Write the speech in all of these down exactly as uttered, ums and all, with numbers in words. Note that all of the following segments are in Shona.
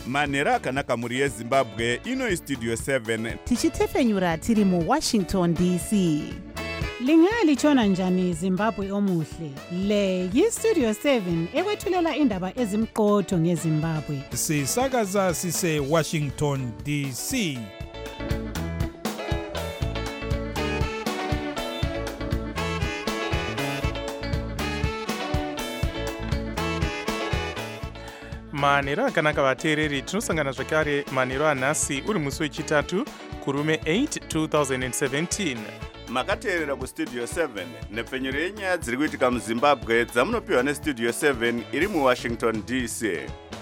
manhero akanaka mhuri yezimbabwe. Ino Studio seven tichitefenyura tiri muWashington D C. Lingalitshona njani Zimbabwe omuhle? Le yiStudio seven ekwethulela indaba ezimqotho ngeZimbabwe. Sisakaza sise Washington D C. Manhero akanaka vateereri, tinosangana zvakare manhero anhasi uri musi wechitatu kurume eight two thousand seventeen. Makateerera kuStudio seven nepfenyuro yenyaya dziri kuitika muZimbabwe dzamunopiwa neStudio seven iri muWashington D C.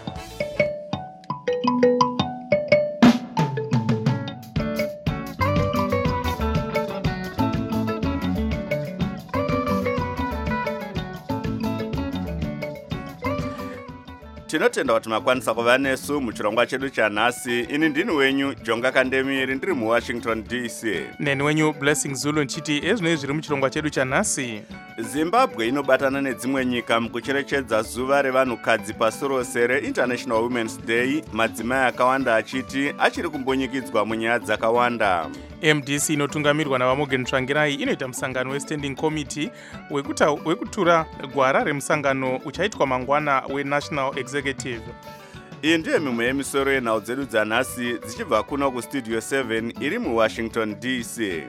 Tinotenda kuti makwanisa kuva nesu muchirongwa chedu chanhasi. Ini ndini wenyu Jonga Kandemiri ndiri muWashington D C. Neni wenyu Blessing Zulu nchiti ezvinoi zviri muchirongwa chedu chanhasi. Zimbabwe inobatana nedzimwe nyika mukucherechedza zuva revanhukadzi pasi rose reInternational Women's Day, madzimai akawanda achiti achiri kumbonyikidzwa munyaya dzakawanda. M D C inotungamirwa naVaMorgan Tsvangirai inoita musangano weStanding Committee wekuta wekutura gwara remusangano uchaitwa mangwana weNational Executive. Iyi ndiyo mimwe yemisoro yenhau dzedu dzanhasi dzichibva kuno kuStudio seven iri muWashington D C.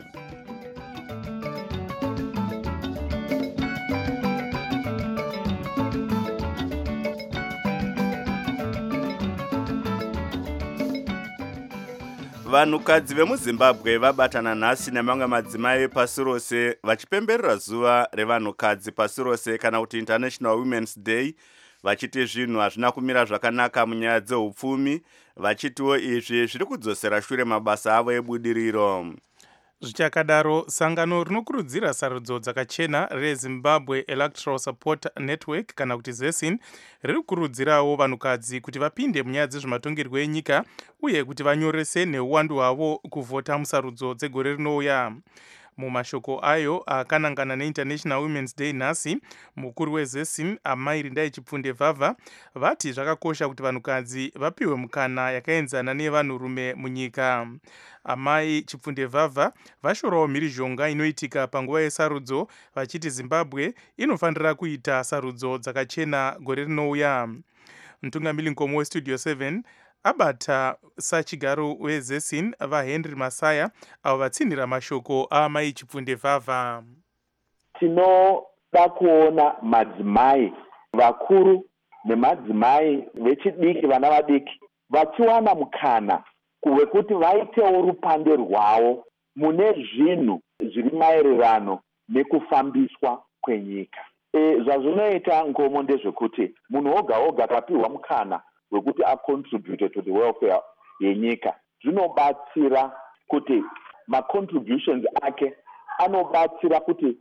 Vanhukadzi vemuZimbabwe vabatana nhasi nemamwe madzimai pasi rose vachipemberera zuva revanhukadzi pasi rose kana kuti International Women's Day, vachiti zvinhu hazvina kumira zvakanaka munyaya dzeupfumi, vachitiwo izvi zviri kudzosera shure mabasa avo ebudiriro. Zvichakadaro, sangano rinokurudzira sarudzo dzakachena reZimbabwe Electoral Support Network kana kuti ZESIN riri kukurudzirawo vanhukadzi kuti vapinde munyaya dzezvematongerwo enyika uye kuti vanyorese neuwandu hwavo kuvhota musarudzo dzegore rinouya. Mumashoko ayo akanangana neInternational Women's Day nhasi, mukuru weZESIN Amai Rindai Chipfunde Vavha vati zvakakosha kuti vanhukadzi vapiwe mukana yakaenzana nevanhurume munyika. Amai Chipfunde Vavha vashorawo mhirizhonga inoitika panguva yesarudzo, vachiti Zimbabwe inofanira kuita sarudzo dzakachena gore rinouya. Mutungamiri nkomo weStudio seven abata sachigaro weZESIN vaHenry Masaya avo vatsinhira mashoko aAmai Chipfunde Vavha. Tinoda kuona madzimai vakuru nemadzimai vechidiki, vana vadiki vachiwana mukana wekuti vaitewo rupande rwavo mune zvinhu zviri maererano nekufambiswa kwenyika. E, zvazvinoita ngomo ndezvekuti munhu oga oga akapiwa mukana wekuti acontribute to the welfare yenyika, zvinobatsira kuti macontributions ake anobatsira kuti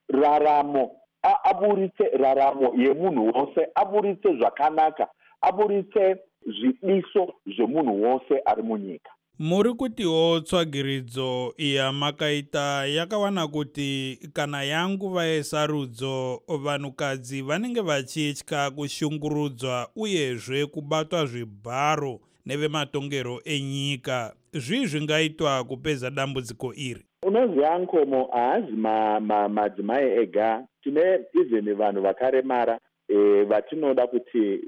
raramo aburitse raramo yemunhu wose, aburitse zvakanaka, aburitse zvidiso zvemunhu wose ari munyika. Muri kutiwo tsvagiridzo yamakaita yakawana kuti kana yanguva yesarudzo vanhukadzi vanenge vachitya kushungurudzwa uyezve kubatwa zvibharo nevematongero enyika. Zvii zvingaitwa kupedza dambudziko iri? Unoziva nkomo, haazi madzimai ega, tine even vanhu vakaremara e, vatinoda kuti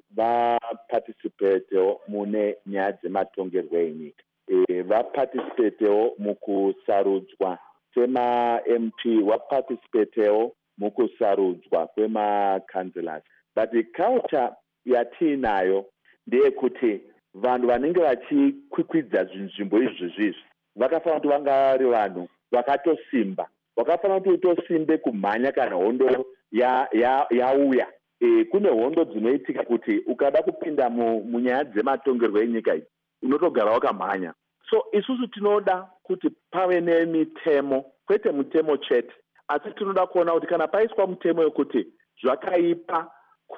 vaparticipatewo mune nyaya dzematongerwo enyika. E, vaparticipatewo mukusarudzwa kwema-M P, vaparticipatewo mukusarudzwa kwema-councillors. But culture yatiinayo ndeyekuti vanhu vanenge vachikwikwidza nzvimbo izvi zvizvi vakafanira kuti vanga vari vanhu vakatosimba, vakafanira kuti utosimbe kumhanya kana hondo yauya ya, ya e, kune hondo dzinoitika kuti ukada kupinda munyaya dzematongerwo enyika iyi unotogara wakamhanya. So isusu tinoda kuti pave nemitemo, kwete mutemo chete, asi tinoda kuona kuti kana paiswa mutemo yokuti zvakaipa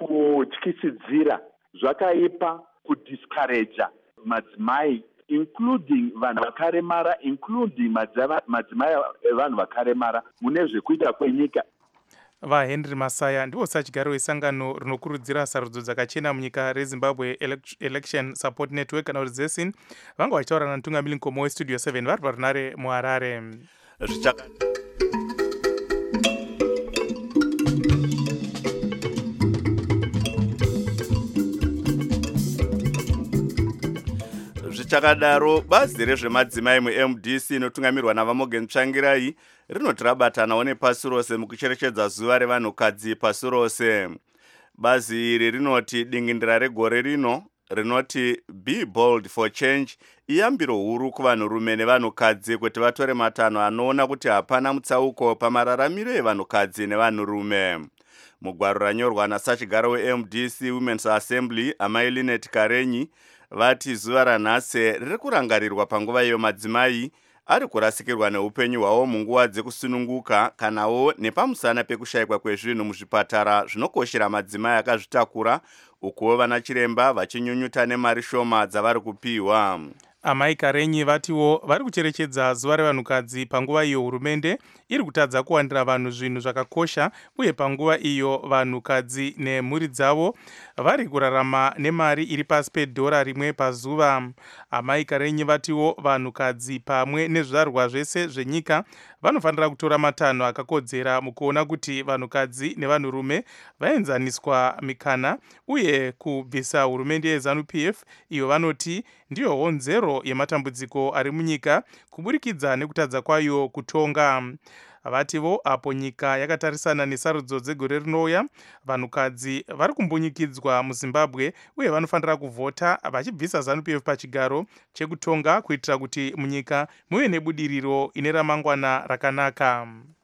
kutyisidzira, zvakaipa kudiscourage madzimai, including vanhu vakaremara, including madzimai evanhu vakaremara mune zvekuita kwenyika. vahenry masaya ndivo sachigaro wesangano rinokurudzira sarudzo dzakachena munyika rezimbabwe election support network kana kuti zesin vanga vachitaura namutungamiri mukoma westudio seven vari parunare muharare. Zvichakadaro bazi rezvemadzimai mu-M D C inotungamirwa naVamogen Tsvangirai rinoti rabatanawo nepasi rose mukucherechedza zuva revanhukadzi pasi rose. Bazi iri rinoti dingindira regore rino rinoti Be Bold for Change iyambiro huru kuvanhurume nevanhukadzi kuti vatore matanho anoona kuti hapana mutsauko pamararamiro evanhukadzi nevanhurume. Mugwaro ranyorwa nasachigaro we-M D C Women's Assembly amai Linet Karenyi vati zuva ranhasi riri kurangarirwa panguva iyo madzimai ari kurasikirwa neupenyu hwavo munguva dzekusununguka kanawo nepamusana pekushayikwa kwezvinhu muzvipatara zvinokoshera madzimai akazvitakura, ukuwo vana chiremba vachinyunyuta nemari shoma dzavari kupiwa. Amai Karenyi vatiwo vari kucherechedza zuva revanhukadzi panguva iyo hurumende iri kutadza kuwandira vanhu zvinhu zvakakosha, uye panguva iyo vanhukadzi nemhuri dzavo vari kurarama nemari iri pasi pedhora rimwe pazuva. Amai Karenyi vatiwo vanhukadzi pamwe nezvizvarwa zvese zvenyika vanofanira kutora matanho akakodzera mukuona kuti vanhukadzi nevanhurume vaenzaniswa mikana, uye kubvisa hurumende yeZANU P F iyo vanoti ndiyo honzero yematambudziko ari munyika kuburikidza nekutadza kwayo kutonga. Vativo apo nyika yakatarisana nesarudzo dzegore rinouya, vanhukadzi vari kumbunyikidzwa muZimbabwe uye vanofanira kuvhota vachibvisa ZANU P F pachigaro chekutonga kuitira kuti munyika muve nebudiriro ine ramangwana rakanaka.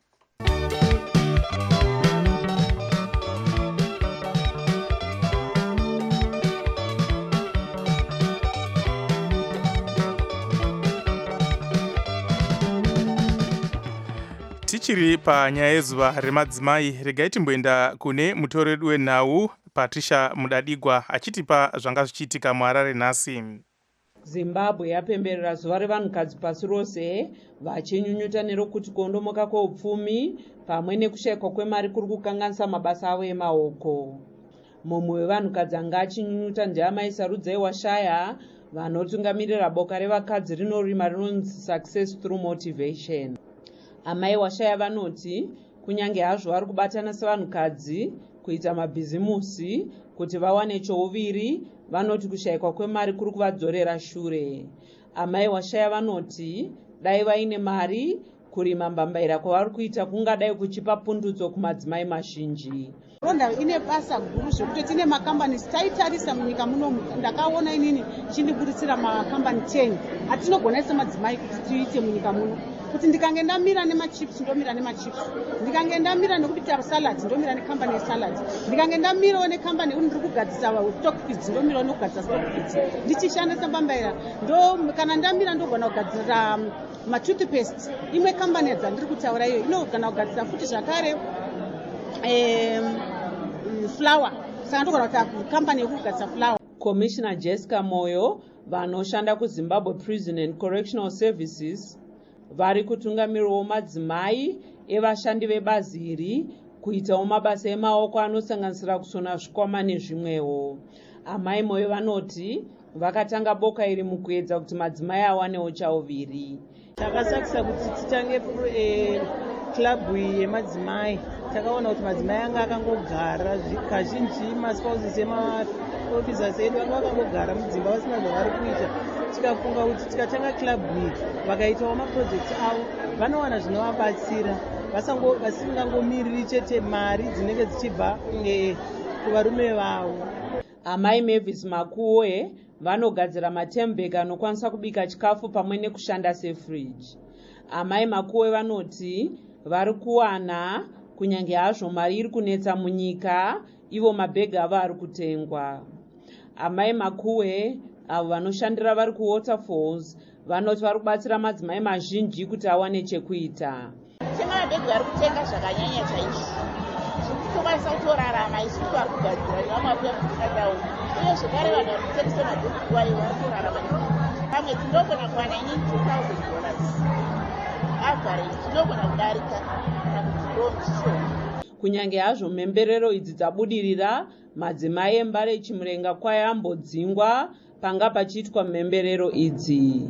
Tichiri panyaya yezuva remadzimai, regai timboenda kune mutori wedu wenhau Patricia Mudadigwa achitipa zvanga zvichiitika muHarare nhasi. Zimbabwe yapemberera zuva revanhukadzi pasi rose vachinyunyuta nerokuti kuondomoka kweupfumi pamwe nekushayikwa kwemari kuri kukanganisa mabasa avo emaoko. Mumwe wevanhukadzi anga achinyunyuta ndeamai Sarudzai Washaya vanotungamirira boka revakadzi rinorima rinonzi Success Through Motivation. Amai Washaya vanoti kunyange hazvo vari kubatana sevanhukadzi kuita mabhizimusi kuti vawane chouviri, vanoti kushayikwa kwemari kuri kuvadzorera shure. Amai Washaya vanoti dai vaine mari, kurima mbambaira kwavari kuita kungadai kuchipa pundutso kumadzimai mazhinji. Ronda ine basa guru zvekuti tine makambani taitarisa munyika munomu, ndakaona inini chindiburitsira makambani ten atinogona semadzimai kuti tiite munyika muno. Kuti ndikange ndamira nemachips ndomira nemachips, ndikange ndamira nekubita salad ndomira nekambani yesalad, ndikange ndamirawo nekambani ndiri kugadzisa stock feeds ndomira nekugadzisa stock feeds, ndichishandisa mbambaira ndo kana ndamira ndogona kugadzira matoothpaste. Imwe kambani yadzandiri kutaura iyo inogona kugadzira futi zvakare um, flour, saka ndogona kuti kambani yekugadzisa flour. Commissioner Jessica Moyo vanoshanda kuZimbabwe Prison and Correctional Services vari kutungamirawo madzimai evashandi vebazi iri kuitawo mabasa emaoko anosanganisira kusona zvikwama nezvimwewo. Amai Moyo vanoti vakatanga boka iri mukuedza kuti madzimai awanewo chauviri. Takasakisa kuti titange club yemadzimai, takaona kuti madzimai anga akangogara kazhinji maspouses emaofficers edu anga akangogara mudzimba vasina zvavari kuita. Tikafunga kuti tikatanga club iyi vakaitawo maprojekti avo vanowana zvinovabatsira vasingangomiriri chete mari dzinenge dzichibva kuvarume vavo. Amai Mavis Makuwe vanogadzira matembeka anokwanisa kubika chikafu pamwe nekushanda sefridge. Amai Makuwe vanoti vari kuwana kunyange hazvo mari iri kunetsa munyika, ivo mabhegi avo ari kutengwa. Amai Makuwe avo vanoshandira vari kuWaterfalls vanoti vari kubatsira madzimai mazhinji kuti awane chekuita. Tenga mabhegi vari kutenga zvakanyanya chaizvo, zvekutokwanisa kutorarama isu vari kugadzira nevamwe vakadau, uye zvekare vanhu vari kutengesa mabhegi iwayo vari kurarama pamwe tinogona kuwana inini two thousand dollars average, tinogona kudarika kana kuti ndo zvishoma. kunyange hazvo mhemberero idzi dzabudirira, madzimai embare chimurenga kwayambodzingwa panga pachiitwa mhemberero idzi.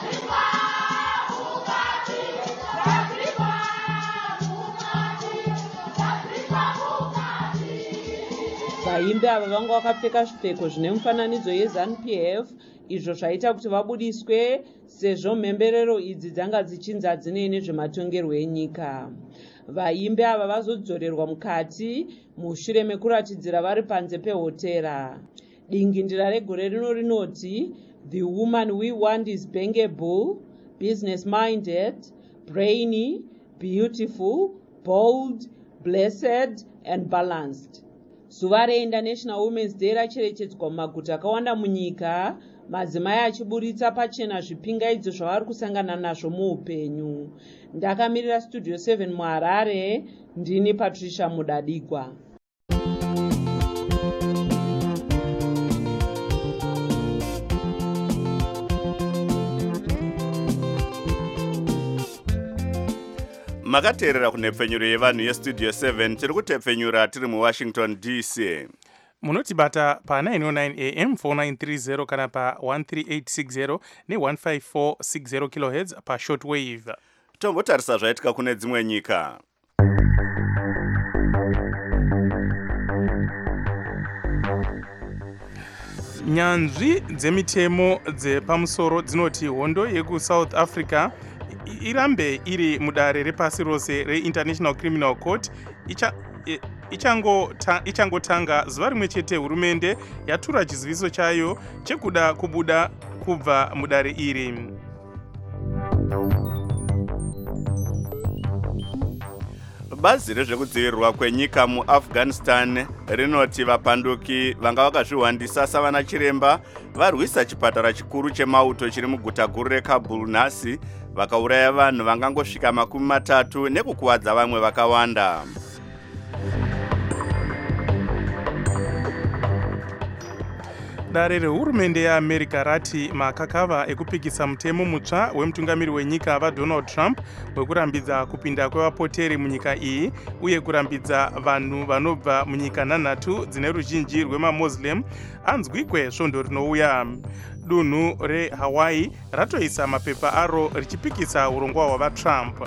Vaimbi ava vanga vakapfeka zvipfeko zvine mufananidzo yeZANU P F, izvo zvaita kuti vabudiswe sezvo mhemberero idzi dzanga dzichinzi hadzine nezvematongerwo enyika. Vaimbi ava vazodzorerwa mukati mushure mekuratidzira vari panze pehotera. Dingindira regore rino rinoti, "The woman we want is bankable, business-minded, brainy, beautiful, bold, blessed and balanced." Zuva reInternational Women's Day racherechedzwa mumaguta akawanda munyika, madzimai achiburitsa pachena zvipingaidzo zvavari kusangana nazvo muupenyu. Ndakamirira Studio seven muHarare, ndini Patricia Mudadigwa. Makateerera kunhepfenyuro yevanhu yestudio seven tiri kutepfenyura tiri muWashington D C. Munotibata pa nine oh nine A M four nine three zero kana pa one three eight six zero ne one five four six zero kilohertz pa shortwave. Tombotarisa zvaitika kune dzimwe nyika. Nyanzvi dzemitemo dzepamusoro dzinoti hondo yekuSouth Africa irambe iri mudare repasi rose reInternational Criminal Court icha ichangotanga ichango zuva rimwe chete hurumende yatura chiziviso chayo chekuda kubuda kubva mudare iri. Bazi rezvekudzivirirwa kwenyika muAfghanistan rinoti vapanduki vanga vakazviwandisa savana chiremba varwisa chipatara chikuru chemauto chiri muguta guru reKabul nhasi, vakauraya vanhu vangangosvika makumi matatu nekukuwadza vamwe vakawanda. Dare rehurumende yeAmerica rati makakava ekupikisa mutemo mutsva wemutungamiri wenyika vaDonald Trump wekurambidza kupinda kwevapoteri munyika iyi uye kurambidza vanhu vanobva munyika nhanhatu dzine ruzhinji rwemaMuslim anzwikwe svondo rinouya. Dunhu reHawaii ratoisa mapepa aro richipikisa urongwa hwavaTrump.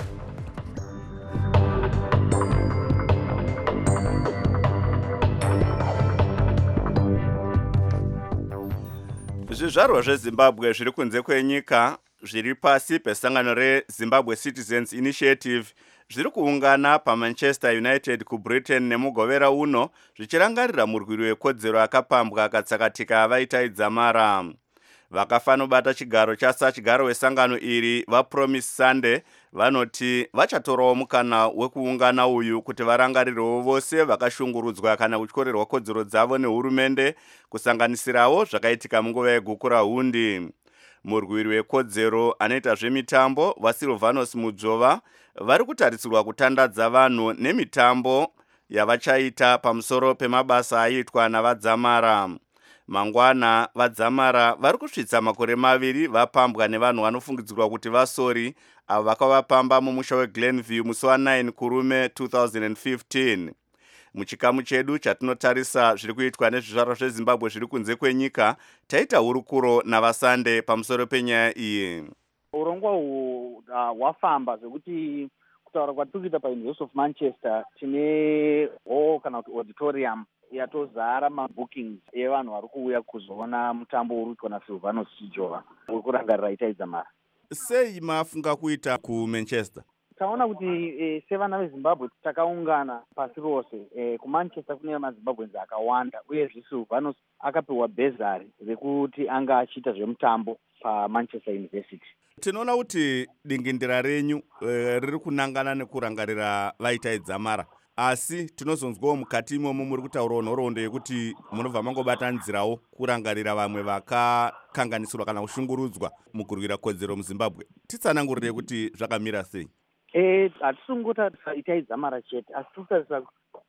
Zvizvarwa zveZimbabwe zviri kunze kwenyika zviri pasi pesangano reZimbabwe Citizens Initiative zviri kuungana paManchester United kuBritain nemugovera uno zvichirangarira murwiri wekodzero akapambwa akatsakatika avaitaidza mara. Vakafanobata chigaro chasachigaro wesangano iri vaPromise Sunday vanoti vachatorawo mukana wekuungana uyu kuti varangarirewo vose vakashungurudzwa kana kutyorerwa kodzero dzavo nehurumende, kusanganisirawo zvakaitika munguva yegukura hundi. Murwiri wekodzero anoita zvemitambo vaSilvanos Mudzova vari kutarisirwa kutandadza vanhu nemitambo yavachaita pamusoro pemabasa aitwa navadzamara. Mangwana vadzamara vari kusvitsa makore maviri vapambwa nevanhu vanofungidzirwa kuti vasori avo vakavapamba mumusha weGlenview musi wa9 kurume two thousand fifteen. Muchikamu chedu chatinotarisa zviri kuitwa nezvizvarwa zveZimbabwe zviri kunze kwenyika, taita hurukuro navaSunday pamusoro penyaya iyi. Urongwa uhu hwafamba zvekuti kutaura kwatiri kuita paUniversity of Manchester tine hall kana kuti auditorium yatozara mabookings evanhu vari kuuya kuzoona mutambo uri kuitwa naSilvanos Mudzova uri kurangarira itaidza mara. Sei mafunga kuita kuManchester? Taona kuti e, sevana veZimbabwe takaungana pasi rose. E, kuManchester kune maZimbabweans akawanda uyezve Silvanos akapiwa bhezari rekuti anga achiita zvemutambo paManchester University. Tinoona kuti dingindira renyu e, riri kunangana nekurangarira vaitaidza mara. Asi tinozonzwawo mukati imomo muri kutaurawo nhoroondo yekuti munobva mangobatanzirawo kurangarira vamwe vakakanganisirwa kana kushungurudzwa mukurwira kodzero muZimbabwe. Titsanangurire kuti zvakamira sei? Eh, hatisungutarisira itaidza mara chete, asi tikutarisa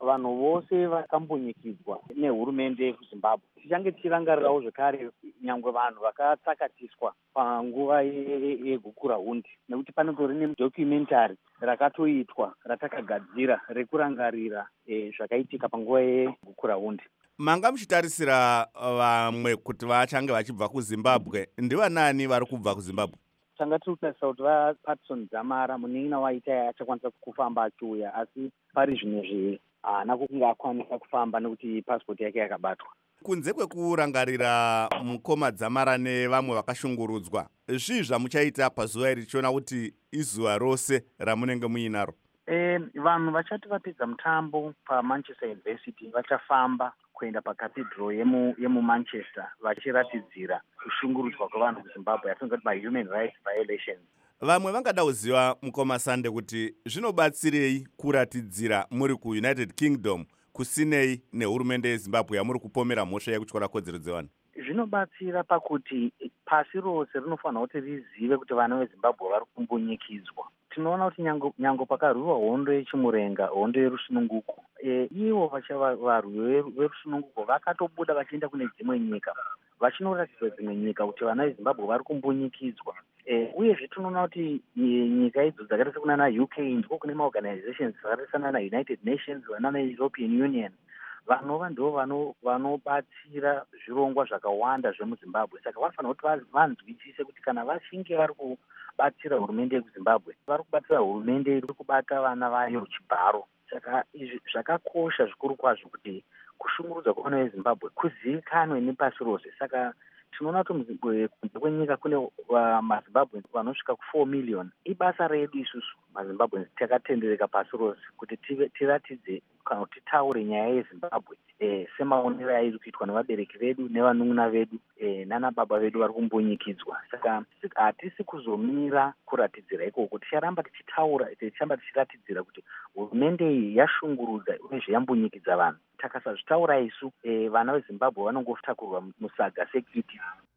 vanhu vose vakambunyikidzwa nehurumende yekuzimbabwe. Tichange tichirangarirawo zvekare nyangwe vanhu vakatsakatiswa panguva yegukura hundi, nekuti panotori nedocumentary rakatoitwa ratakagadzira rekurangarira zvakaitika panguva yegukura hundi. Manga muchitarisira vamwe kuti vachange vachibva kuZimbabwe ndivanani vari kubva kuZimbabwe? Tanga tiri kutarisa kuti vaPatson Dzamara munin'ina waita achakwanisa kufamba achiuya, asi pari zvinezvi haana kunge akwanisa kufamba nekuti pasipoti yake yakabatwa. Kunze kwekurangarira mukoma Dzamara nevamwe vakashungurudzwa, zvii zvamuchaita pazuva iri tichiona kuti izuva rose ramunenge muinaro? E, vanhu vachati vapedza mutambo paManchester University vachafamba kuenda pacathedral yemu, yemu Manchester vachiratidzira kushungurudzwa kwevanhu kuZimbabwe yatingati ma-human rights violations. Vamwe vangada kuziva mukoma Sande kuti zvinobatsirei kuratidzira muri kuUnited Kingdom kusinei nehurumende yeZimbabwe yamuri kupomera mhosva yekutyora kodzero dzevanhu? Zvinobatsira pakuti pasi rose rinofanira kuti rizive kuti vana veZimbabwe vari kumbunyikidzwa. Tinoona kuti nyango pakarwiwa hondo yechimurenga, hondo yerusununguko, e, ivo vachava varwi verusununguko vakatobuda vachienda kune dzimwe nyika vachinoratidza dzimwe nyika kuti vana veZimbabwe vari kumbunyikidzwa. E, uyezve tinoona kuti e, nyika idzo dzakaita sekunana U K ndiko kune maorganizations dzakaita sanana United Nations, vanana European Union, vanova ndo vanobatsira zvirongwa zvakawanda zvemuZimbabwe. Saka vanofanira kuti vanzwisise kuti kana vashinge vari kubatsira hurumende yekuZimbabwe vari kubatsira hurumende iri kubata vana vayo chibharo. Saka izvi zvakakosha zvikuru kwazvo kuti kushungurudza kwevana veZimbabwe kuzivikanwe nepasi rose. Saka tinoona kuti kunze kwenyika kune uh, maZimbabwe vanosvika ku four million. Ibasa redu isusu maZimbabwe takatendereka pasi rose kuti tiratidze kana kuti titaure nyaya yeZimbabwe eh, semaonero airi kuitwa nevabereki vedu nevanun'una vedu eh, nana baba vedu vari kumbunyikidzwa. Saka hatisi kuzomira kuratidzira ikoko, ticharamba tichitaura, tichamba tichiratidzira kuti hurumende iyi yashungurudza uyezve yambunyikidza vanhu. Takasazvitaura isu eh, vana veZimbabwe vanongotakurwa musaga sekiti.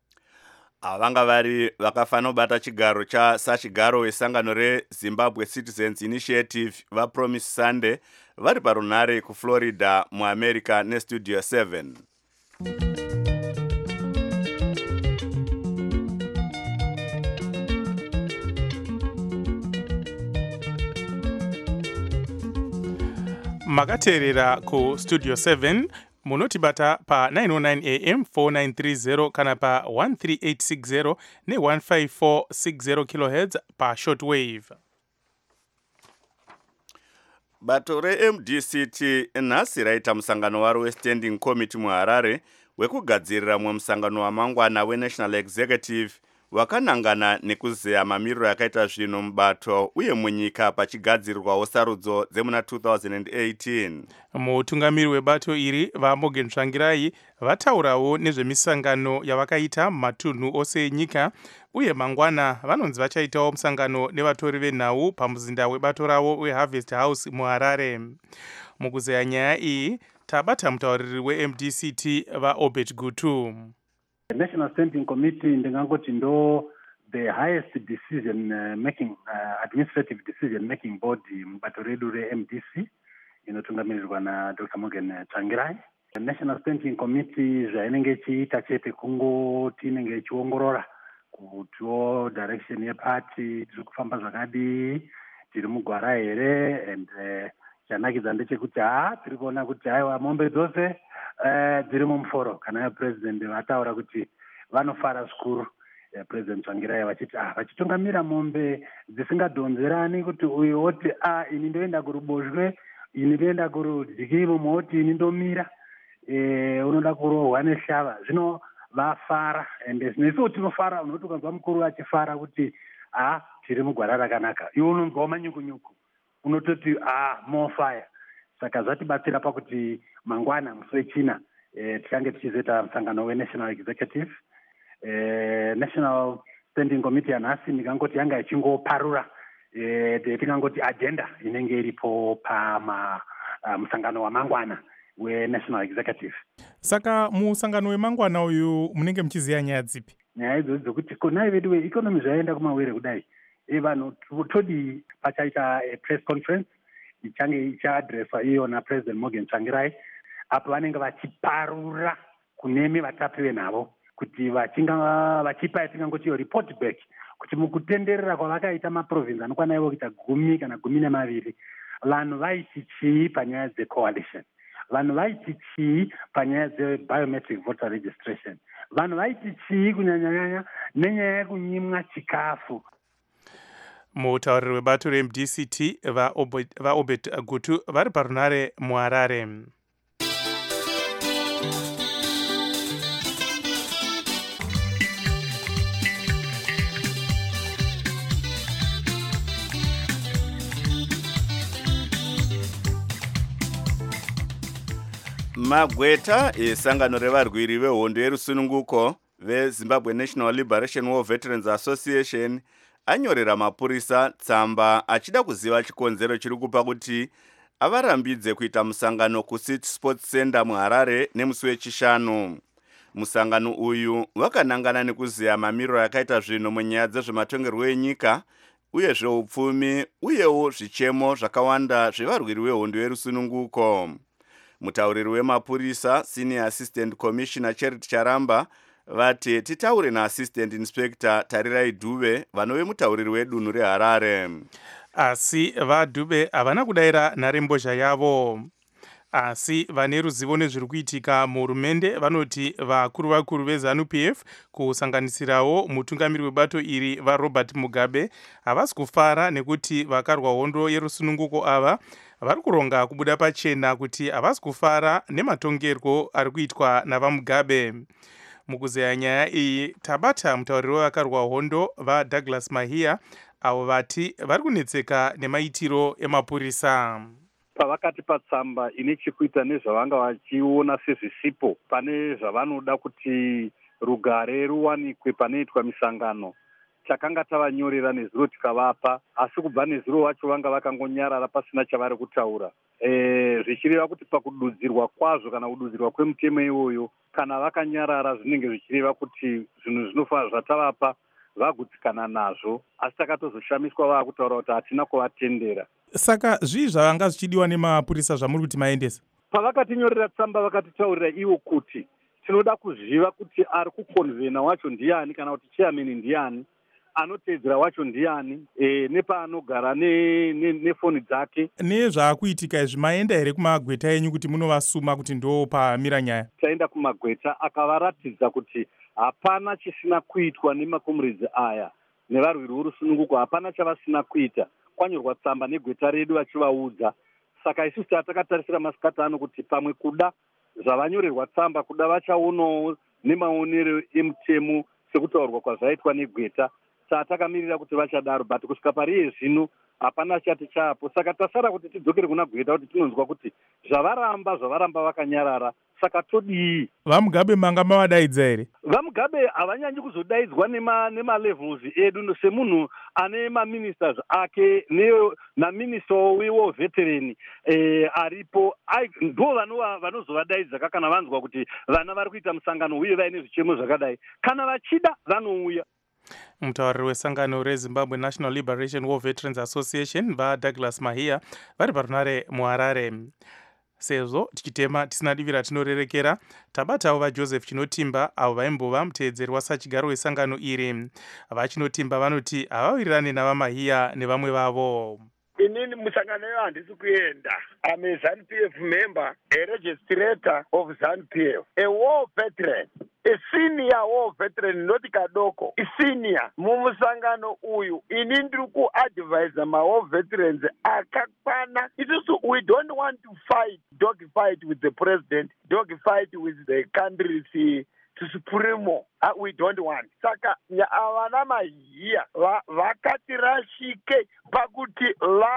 Vanga vari vakafanira kubata chigaro cha sachigaro wesangano reZimbabwe Citizens Initiative vaPromise Sunday vari parunhare kuFlorida muAmerica neStudio seven. Makateerera ku Studio seven munotibata pa nine oh nine A M four nine three zero kana pa one three eight six zero ne one five four six zero kilohertz pa shortwave. Bato re-M D C T nhasi raita musangano waro we-Standing Committee muHarare wekugadzirira mumwe musangano wamangwana we-National Executive wakanangana nekuzeya mamiriro yakaita zvinhu mubato uye munyika pachigadzirirwawo sarudzo dzemuna two thousand eighteen. Mutungamiri webato iri vaMorgan Tsvangirai vataurawo nezvemisangano yavakaita mumatunhu ose enyika uye mangwana vanonzi vachaitawo musangano nevatori venhau pamuzinda webato ravo weHarvest House muHarare. Mukuzeya nyaya iyi tabata mutauriri we-M D C T vaObert Gutu. The National Standing Committee ndingangoti ndo the highest decision uh, making uh, administrative decision making body mubato redu re-M D C inotungamirirwa na Doctor Morgan Tsvangirai. The National Standing Committee zvainenge ichiita chete kungoti inenge ichiongorora kutiwo direction yeparty tiri kufamba zvakadii, tiri mugwara here, and uh, chanakidza ndechekuti ha tiri kuona kuti haiwa mombe dzose uh, dziri mumuforo kana president vataura kuti vanofara zvikuru. Uh, President Tsvangirai vachiti ah vachitungamira mombe dzisingadhonzerani kuti uyu oti ah ini ndoenda kuruboshwe, ini ndoenda kurudyi, mumwe oti ini ndomira eh unoda kurohwa neshava. Zvino vafara, ende nesu tinofara. Unoti ukanzwa mukuru achifara kuti ah tiri mugwara rakanaka, iwe unonzwa manyukunyuku, unototi ah more fire. Saka zvatibatsira pakuti mangwana musi wechina eh, tichange tichizoita musangano we-National Executive. Eh, National Standing Committee yanhasi ndingangoti yanga ichingoparura eh, tingangoti agenda inenge iripo pama uh, musangano wamangwana we-National Executive. Saka musangano wemangwana uyu munenge muchiziya nyaya dzipi? Nyaya idzo dzokuti konai vedu veeconomy zvaenda kumawere kudai, e vanhu todi pachaita press conference ichange ichaadreswa iyona President Morgan Tsvangirai, apo vanenge vachiparura kunemi vatapiwe navo kuti vachinga vachipa yatingangoti yo report back kuti mukutenderera kwavakaita maprovince anokwana ivo kuita gumi kana gumi nemaviri vanhu vaiti chii panyaya dzecoalition, vanhu vaiti chii panyaya dzebiometric voter registration, vanhu vaiti chii kunyanyanyanya nenyaya yekunyimwa chikafu. Mutauriri webato reM D C T vaObert Gutu vari parunare muHarare. Magweta esangano revarwiri vehondo yerusununguko veZimbabwe National Liberation War Veterans Association anyorera mapurisa tsamba achida kuziva chikonzero chiri kupa kuti avarambidze kuita musangano kuCity Sports Center muHarare nemusi wechishanu. Musangano uyu wakanangana nekuziya mamiriro akaita zvinhu munyaya dzezvematongerwo enyika uye zveupfumi uyewo zvichemo zvakawanda zvevarwiri vehondo yerusununguko. Mutauriri wemapurisa Senior Assistant Commissioner Charity Charamba vati titaure naAssistant Inspector Tarirai Dube vanove mutauriri wedunhu reHarare. Asi vaDube havana kudayira nharembozha yavo. Asi vane ruzivo nezviri kuitika muhurumende vanoti vakuru vakuru veZANU P F kusanganisirawo mutungamiri webato iri vaRobert Mugabe havasi kufara nekuti vakarwa hondo yerusununguko ava vari kuronga kubuda pachena kuti havasi kufara nematongerwo ari kuitwa navaMugabe. Mukuzeya nyaya iyi tabata mutauriri wavakarwa hondo vaDouglas Mahia avo vati vari kunetseka nemaitiro emapurisa. Pavakati patsamba ine chekuita nezvavanga vachiona sezvisipo pane zvavanoda kuti rugare ruwanikwe panoitwa misangano, takanga tavanyorera nezuro tikavapa, asi kubva nezuro wacho vanga vakangonyarara pasina chavari kutaura. E, zvichireva kuti pakududzirwa kwazvo kana kududzirwa kwemutemo iwoyo kana vakanyarara zvinenge zvichireva kuti zvinhu zvinofanira zvatavapa vagutsikana nazvo, asi takatozoshamiswa vava kutaura kuti hatina kuvatendera. Saka zvii zvavanga zvichidiwa nemapurisa zvamuri kuti maendesa? Pavakatinyorera tsamba vakatitaurira ivo kuti tinoda kuziva kuti ari kukonvena wacho ndiani kana kuti chairman ndiani, anoteedzera wacho ndiani, e, nepaanogara nefoni ne, ne dzake. Nezvaakuitika izvi maenda here kumagweta enyu kuti munovasuma kuti ndo pamira nyaya? Taenda kumagweta akavaratidza kuti hapana chisina kuitwa nemakomuredzi aya nevarwiri vorusununguko, hapana chavasina kuita. Kwanyorwa tsamba negweta redu vachivaudza. Saka isusu takatarisira masikati ano kuti pamwe kuda zvavanyorerwa tsamba kuda vachaonawo nemaonero emutemo sekutaurwa kwazvaitwa negweta. Saka takamirira kuti vachadaro, but kusvika pariye zvino hapana chati chapo. Saka tasara kuti tidzokere kuna gweta kuti tinonzwa kuti zvavaramba zvavaramba vakanyarara. Saka todii? VaMugabe manga mavadaidza here? VaMugabe havanyanyi kuzodaidzwa nema nema-levels edu semunhu ane ma-ministers ake naminister wewo veteran eh, aripo ndo vanozovadaidza kana vanzwa kuti vana vari kuita musangano uye vaine zvichemo zvakadai. Kana vachida vanouya. Mutauriri wesangano reZimbabwe National Liberation War Veterans Association vaDouglas Mahia vari parunare muHarare. Sezvo tichitema tisina divi ratinorerekera, tabatawo vaJoseph Chinotimba avo vaimbova muteedzeri wasachigaro wesangano iri. VaChinotimba vanoti havawirirani navaMahia nevamwe vavo. Inini musangano yo handisi kuenda. I'm a ZANU P F member, a registrator of ZANU P F, a war veteran, a senior war veteran, not kadoko, a senior. Mumusangano uyu, ini ndiri ku-advise ma war veterans akakwana. It is, we don't want to fight, dog fight with the president, dog fight with the country's to supremo. Uh, we don't want. Saka avana Mahia vakati rashike pakuti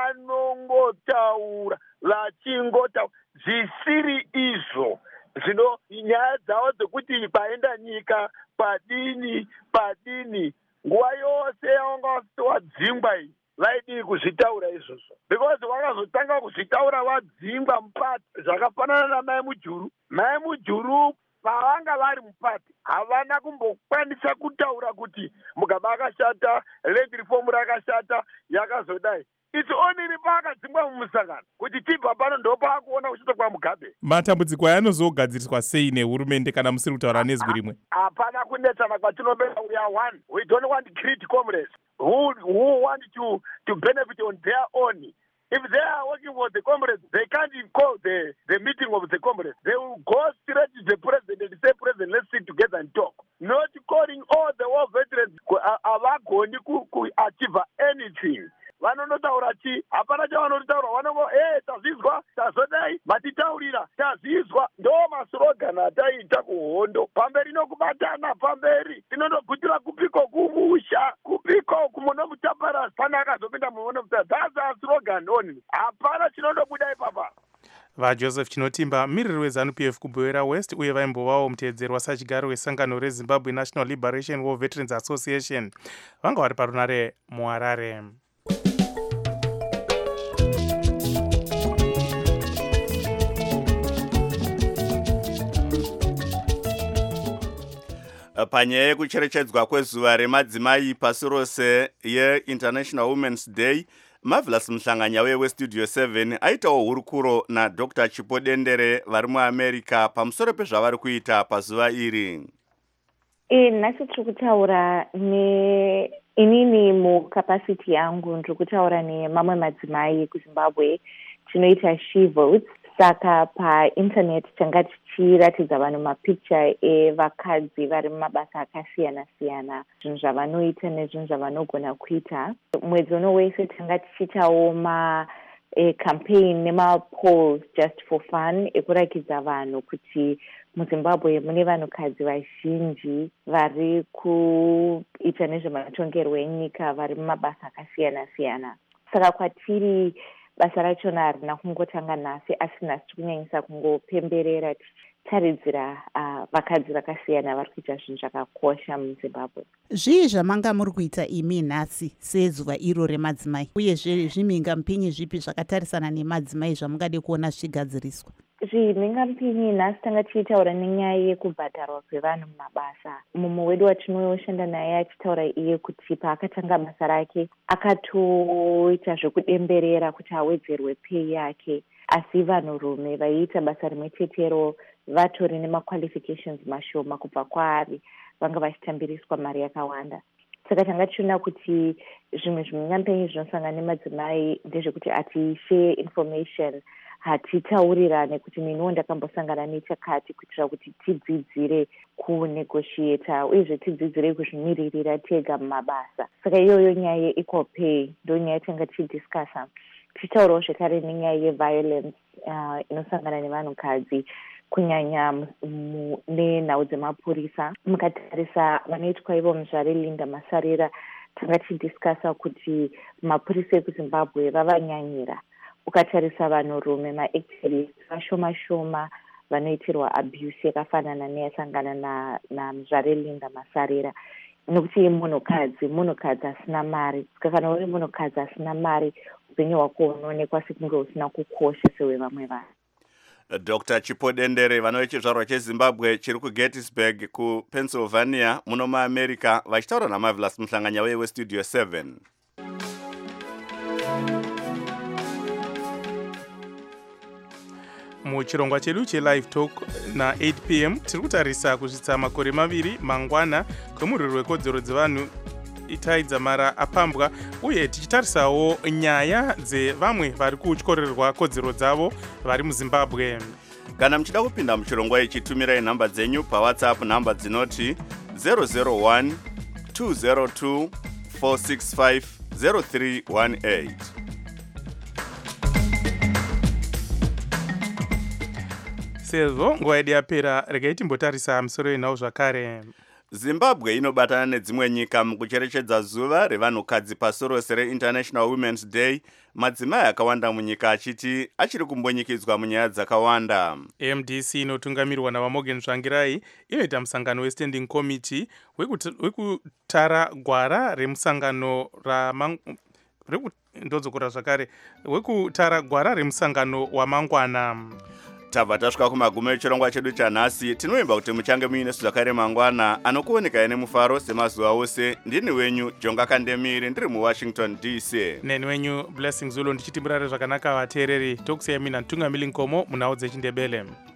vanongotaura vachingotaura zvisiri izvo zvino nyaya dzavo dzekuti paenda nyika padini padini nguva yose yavanga wadzingwa iyi vaidii kuzvitaura izvozvo, because vakazotanga kuzvitaura vadzingwa mupati zvakafanana namai mujuru. Mai mujuru pavanga vari mupati havana kumbokwanisa kutaura kuti Mugabe akashata, land reform rakashata, yakazodai. It's only pakadzingwa mumusangano kuti tibva pano ndo paakuona uchitokwa mugabe. Matambudziko anozogadziriswa sei nehurumende kana musiri kutaura nezwi rimwe? Hapana kunetsana kwatinobera. We are one. We don't want great comrades who who want to to benefit on their own. If they are working for the comrades, they can't call the, the meeting of the comrades. They will go straight to the president and say, President, let's sit together and talk. Not calling all the war veterans avagoni ku achieve anything. Vanonotaura chi hapana chavanotaura vanongo eh tazizwa tazodai matitaurira tazizwa ndo maslogan ataita kuhondo pamberi nokubatana pamberi tinondogutira kupiko kumusha kupiko kumuno mutaparasi pana akazopinda muone muta that's a slogan only hapana chinondobuda ipapa. VaJoseph Chinotimba, miriri weZANU-P F kuBwera West uye vaimbovawo mutedzeri wasachigaro wesangano reZimbabwe National Liberation War Veterans Association vanga vari parunare muHarare. Panyaya yekucherechedzwa kwezuva remadzimai pasi rose yeInternational Women's Day, Marvelous Mhlanganya weStudio seven aitawo hurukuro naDr Chipodendere vari muAmerica pamusoro pezvavari kuita pazuva iri. E nhasi tiri kutaura ne inini mukapasiti yangu ndiri kutaura nemamwe madzimai kuZimbabwe tinoita she votes. Saka painternet tanga tichiratidza vanhu mapicture evakadzi vari mumabasa akasiyana siyana, zvinhu zvavanoita nezvinhu zvavanogona kuita. Mwedzi uno wese tanga tichiitawo macampaign nemapolls just for fun ekurakidza vanhu kuti muZimbabwe mune vanhukadzi vazhinji vari kuita nezvematongerwo enyika vari mumabasa akasiyana siyana. Saka kwatiri basa rachona harina kungotanga nhasi, asi nhasi tiri kunyanyisa kungopemberera tichitaridzira uh, vakadzi vakasiyana vari kuita zvinhu zvakakosha muZimbabwe. Zvii zvamanga muri kuita imi nhasi sezuva iro remadzimai, uyezve zvimhingamupinyi zvipi zvakatarisana nemadzimai zvamungade kuona zvichigadziriswa? Zvimhingamupinyi nhasi tanga tichitaura nenyaya yekubhadharwa kwevanhu mumabasa. Mumwe wedu watinoshanda naye achitaura iye kuti paakatanga basa rake akatoita zvekudemberera kuti awedzerwe pei yake, asi vanhurume vaiita basa rimwe chetero vatori nemaqualifications mashoma kubva kwaari vanga vachitambiriswa mari yakawanda. Saka tanga tichiona kuti zvimwe zvimhingamupinyi zvinosangana nemadzimai ndezvekuti atishare information, hatitaurirane kuti niniwo ndakambosangana nechakati, kuitira kuti tidzidzire kunegotiata uyezve tidzidzire kuzvimiririra tega mumabasa. Saka iyoyo nyaya yeequal pay ndo nyaya tanga tichidiscassa. Tichitaurawo zvekare nenyaya yeviolence uh, inosangana nevanhukadzi kunyanya nenhau dzemapurisa. Mukatarisa vanoitwa ivo muzvare Linda Masarira, tanga tichidiscassa kuti mapurisa ekuZimbabwe vavanyanyira. Ukatarisa vanhurume maactivists vashoma shoma vanoitirwa abuse yakafanana neyasangana namuzvare Linda Masarira, nokuti munhukadzi munhukadzi asina mari. Kana uri munhukadzi asina mari, upenyu hwako hunoonekwa sekunge usina kukosha sewevamwe vanhu. Doctor Chipodendere vano vechizvarwa cheZimbabwe chiri kuGettysburg kuPennsylvania muno muAmerica vachitaura naMarvelous Mhlanganya weStudio seven. Muchirongwa chedu chelive talk na eight p m tiri kutarisa kusvitsa makore maviri mangwana kwemurwiri wekodzero dzevanhu Itai Dzamara apambwa, uye tichitarisawo nyaya dzevamwe vari kutyorerwa kodzero dzavo vari muZimbabwe. Kana muchida kupinda muchirongwa ichi, tumirai nhamba dzenyu paWhatsApp, nhamba dzinoti zero zero one two zero two four six five zero three one eight. Sezvo nguva yedu yapera, regai timbotarisa musoro wenhau zvakare. Zimbabwe inobatana nedzimwe nyika mukucherechedza zuva revanhukadzi pasi rose reInternational Women's Day, madzimai akawanda munyika achiti achiri kumbonyikidzwa munyaya dzakawanda. M D C inotungamirwa naVaMorgan Tsvangirai inoita musangano weStanding Committee wekutara gwara remusangano ramang... ndodzokora zvakare wekutara gwara remusangano wamangwana. tabva tasvika kumagumo echirongwa chedu chanhasi. Tinoimba kuti muchange muine zvakare mangwana anokuoneka nemufaro semazuva ose. Ndini wenyu Jonga Kandemiri ndiri muWashington D C. Neni wenyu Blessing Zulu ndichiti murare zvakanaka vateereri. Tokusiyai mina Ntungamili Nkomo munhau dzechindebele.